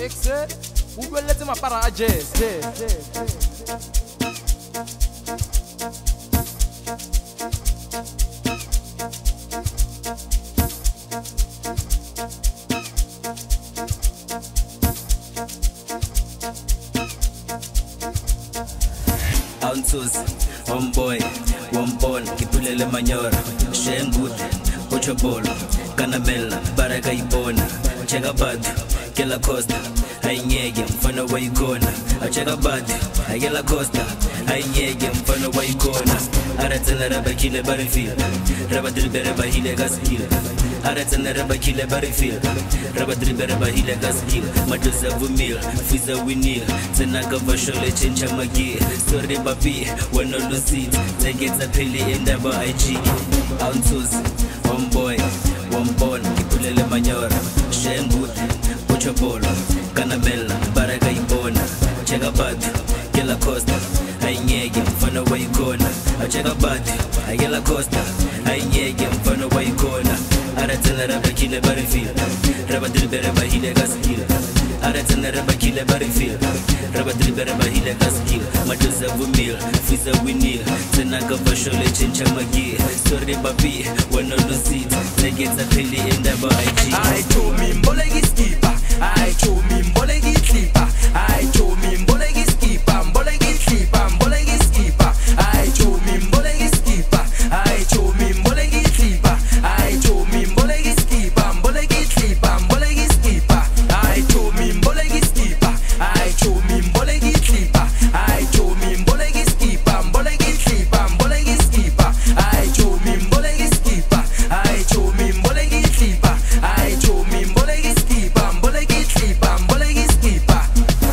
Exe, o beleza ma para a jazz. Ounces, one boy, one ball, kipulele manyora, Shengut, Ochobolo, Canamella, Baraka Ibona, Chega Bad, Kela Costa, Ainyege, Mfano wa Ikona, Chega Bad, Ayela Costa, Ainyege, Mfano wa Ikona, Aratana Rabakile Barifil, Rabadribere Bahile Gaskil, Aratana Rabakile Barifil, Rabadribere Bahile Gaskil, Maduza Vumil, Fiza Winil, Tanaka Vashole Chincha Magi, Sorry Babi, when all the seats, they get a pilly in the IG. Ounces, one boy, one ball, Kipulele Manyora, Shengut, Ochobolo, Canamella, Baraka Ibona, Chega Bad, Kela Costa, Ainyege, Mfano wa Ikona, Chega Bad, Ayela Costa, Ainyege, Mfano wa Ikona, Aratana Rabakile Barifil, Rabadribere Bahile Gaskil, Aratana Rabakile Barifil, Rabadribere Bahile Gaskil, Maduza Vumil, Fiza Winil, Tanaka Vashole Chincha Magi, Sorry Babi, when all the seats, they get a pilly in the IG. I told me Mbolegi skipper, I told me Mbolegi sleeper, I told me Mbolegi skipper, Mbolegi sleeper, Mbolegi skipper, I told me Mbolegi skipper, I told me Mbolegi sleeper, I told me Mbolegi skipper, Mbolegi sleeper, Mbolegi skipper, I told me Mbolegi skipper, I told me Mbolegi sleeper, I told me Mbolegi skipper, Mbolegi sleeper, Mbolegi skipper, I told me Mbolegi skipper, I told me Mbolegi sleeper, I told me Mbolegi skipper, Mbolegi sleeper, Mbolegi skipper.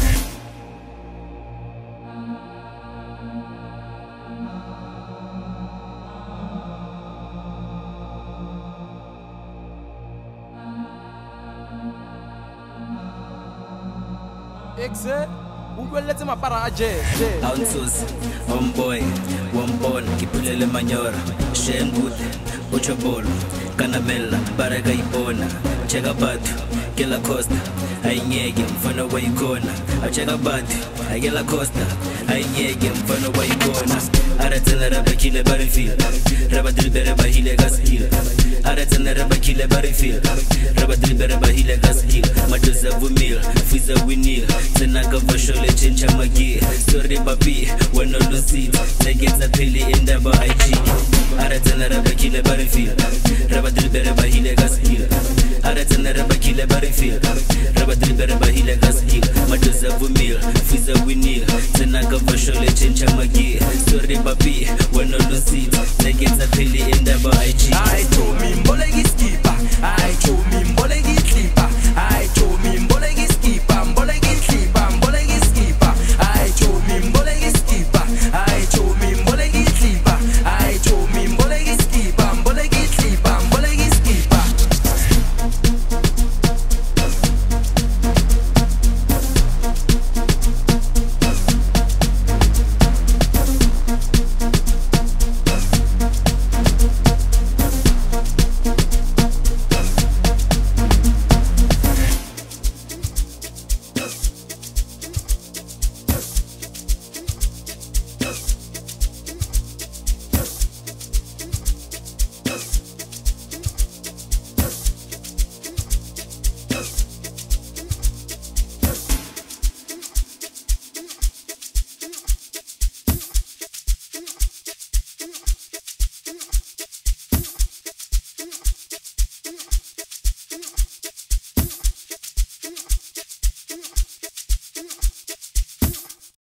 Exe, o beleza ma para a jazz. Ounces, one boy, one ball, Kipulele Manyora, Shengut, Ochobolo, Canamella, Baraka Ibona, Chega Bad, Kela Costa, Ainyege, Mfano wa Ikona, Chega Bad, Ayela Costa, Ainyege, Mfano wa Ikona, Aratana Rabakile Barifil, Rabadribere Bahile Gaskil, Aratana Rabakile Barifil, Rabadribere Bahile Gaskil, Maduza Vumil, Fiza Winil, Tanaka Vashole Chincha Magi, Sorry Babi, when all the seats, they get a pilly in the IG. Aratana Rabakile Barifil, Rabadribere Bahile Gaskil, Aratana Rabakile Barifil, Rabadribere Bahile Gaskil, Maduza Vumil, Fiza Winil, Tanaka Vashole Chincha Magi, Sorry Babi, when all the seats, they get a pilly in the IG.